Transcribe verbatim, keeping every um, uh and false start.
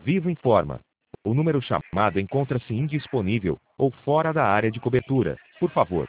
Vivo informa. O número chamado encontra-se indisponível ou fora da área de cobertura. Por favor,